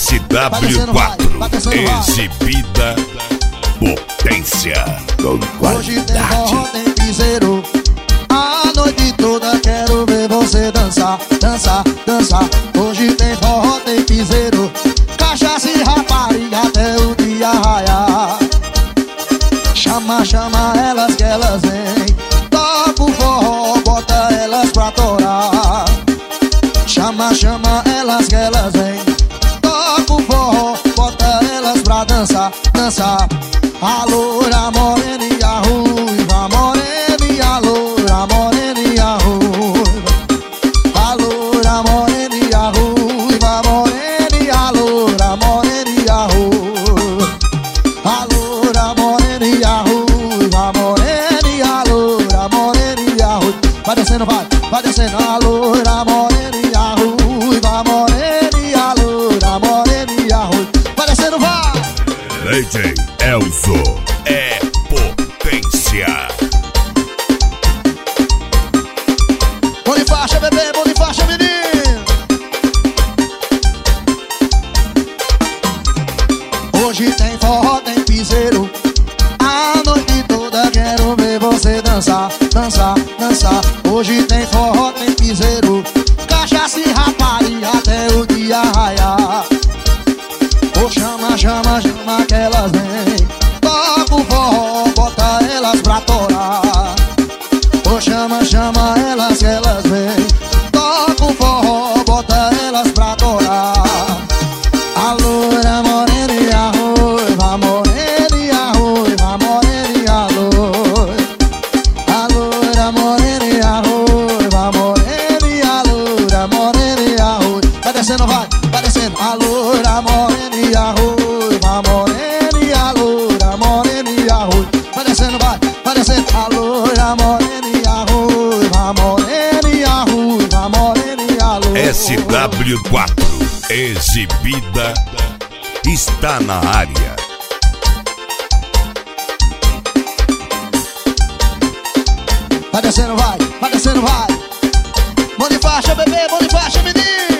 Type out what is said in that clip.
SW4, exibida potência com Hoje tem forró, qualidade. tem piseiro. A noite toda quero ver você dançar, dançar, dançar. Hoje tem forró, tem piseiro. Cachaça e rapariga até o dia raiar. Chama, chama elas que elas vêm. Toca o forró, bota elas pra torar. Chama, chama elas que elas vêm. Toca o forró, bota elas pra dançar, dançar. A loura morena e a ruiva, morena e a loura, morena e a ruiva. A loura morena e a ruiva, morena e a loura, morena e a ruiva. A loura morena e a ruiva, morena e a loura, morena e a ruiva. Vai descendo, vai descendo. A loura morena e a ruiva, morena e a loura, morena e a ruiva. Vai descendo, vai. DJ Elzo é potência. Bonifácio, bebê, Bonifácio, menino. Hoje tem forró, tem piseiro. A noite toda quero ver você dançar, dançar, dançar. Hoje tem forró, tem piseiro. Cachaça e rapariga até o dia raiar. Oh, chama, chama, chama que elas vêm. Toca o forró, bota elas pra torar. Oh, chama, chama elas que elas vêm. Toca o forró, bota elas pra torar. A loura morena e a ruiva, morena e a ruiva, morena e a loira. A loura morena e a ruiva, morena e a loura, morena e a ruiva. Vai descendo, vai descendo. A loura morena e a ruiva, morena e a loura, morena e a ruiva. Vai descendo, vai descendo. A loura morena e a ruiva, morena e a ruiva, morena e a loira. SW4, exibida, está na área. Vai descendo, vai. Bonifácio, bebê, Bonifácio, menino.